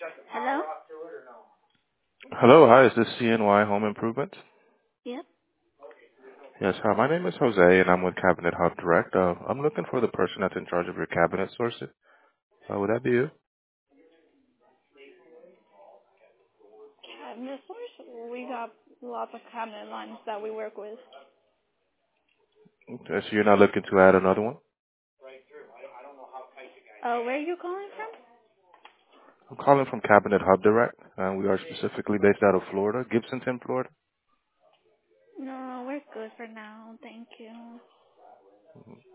Hello? Hello, hi, is this CNY Home Improvement? Yep. Yes, hi, my name is Jose, and I'm with Cabinet Hub Direct. I'm looking for the person that's in charge of your cabinet sourcing. Would that be you? Cabinet source? We got lots of cabinet lines that we work with. Okay, so you're not looking to add another one? Where are you calling from? I'm calling from Cabinet Hub Direct, and we are specifically based out of Florida, Gibsonton, Florida. No, we're good for now. Thank you.